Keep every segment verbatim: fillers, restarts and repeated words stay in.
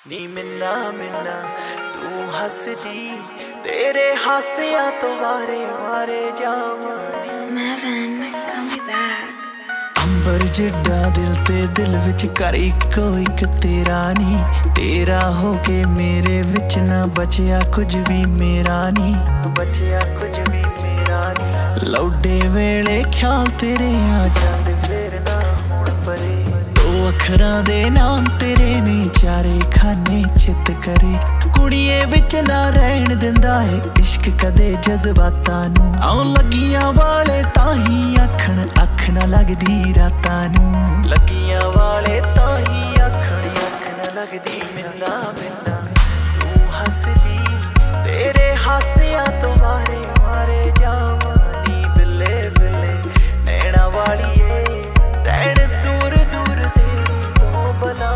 नी मिन्ना मिन्ना तू हसदी तेरे हासिया तो वारे वारे जावानी। Marvin, call me back. अंबर जिड्डा दिल ते दिल विच कर इको इक तेरा नी, तेरा हो के मेरे विच ना बचिया कुछ भी मेरा नी, बचिया कुछ भी मेरा नी। लौडे वेले ख्याल तेरे आ जांदे फिर ना होण परे, दो अखरां दे नाम तेरे ने चारे खाने चित करे। कुड़िए विच ना रहन दिंदा है इश्क कदे जज्बातां नूं, आउं लगियां वाले ताही आखण अख ना लगदी रातां नूं, लगियां वाले ताही आखण अख ना लगदी। मिन्ना मिन्ना तू हसदी तेरे हासियां तो वारे वारे जावानी। बिल्ले बिल्ले नैना वालिए रहन दूर दूर तेरी तो बला।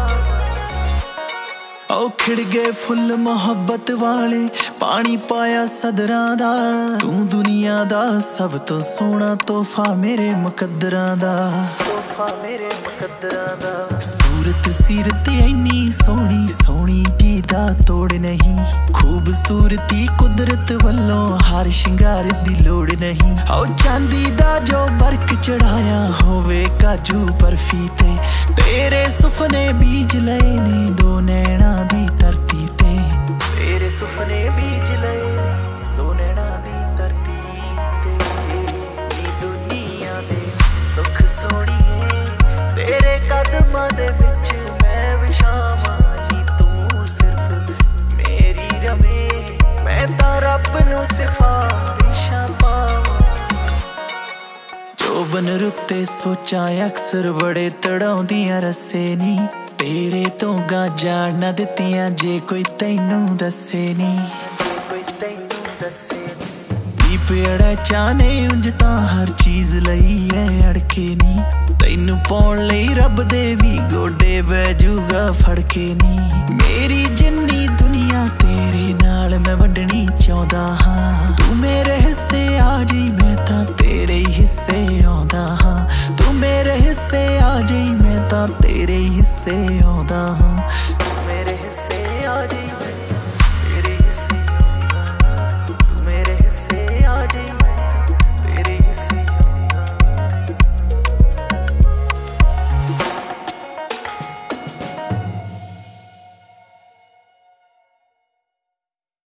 ओ खिड़ गए फुल मोहब्बत वाले पानी पाया सदरां दा, तू दुनिया दा सब तो सोहना तोहफा मेरे मुकद्दरां दा, तोहफा मेरे मुकद्दरां दा। सूरत सीरत इन्नी सोहनी सोहनी जीदा तोड़ नहीं, खूबसूरती कुदरत वल्लों हर शिंगार दी लोड़ नहीं। ओ चांदी दा जो बरक चढ़ाया होवे काजू बर्फी ते, तेरे सुपने बीज लए ने दो नैना दी धरती ते, तेरे सुपने बीज लए ने दो नैना दी धरती ते। नी दुनिया दे सुख सोहणीए तेरे कदमां दे विच मैं विछावां नी, तू सिर्फ मेरी रवे मैं तां रब नूं सिफारिशां पावां। जोबन रुत्ते सोचां अक्सर बड़े तड़ाउंदियां रस्से नी, तेरे तो गाजां ना दित्तियां जे कोई तैनूं दस्से नी, जे कोई तैनूं दस्से नी। दीप अड़ा चाने उंज तां हर चीज लई है अड़के नी, तैनूं पाउण लई रब दे वी गोडे बह जूगा फड़के नी। मेरी जिन्नी दुनिया तेरे नाल मैं वंडनी चाहुंदा हां, तू मेरे हिस्से आ जाई मैं तां तेरे ही हिस्से आउंदा हां, तू मेरे हिस्से आ जाई मैं तां तेरे ही हिस्से आउंदा हां।